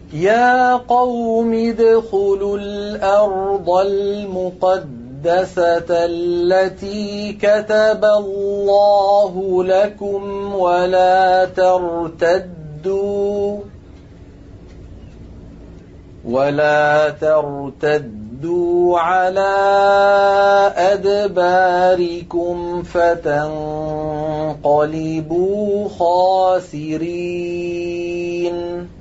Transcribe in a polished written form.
يا قوم ادخلوا الأرض المقدسة التي كتب الله لكم ولا ترتدوا على أدباركم فتنقلبوا خاسرين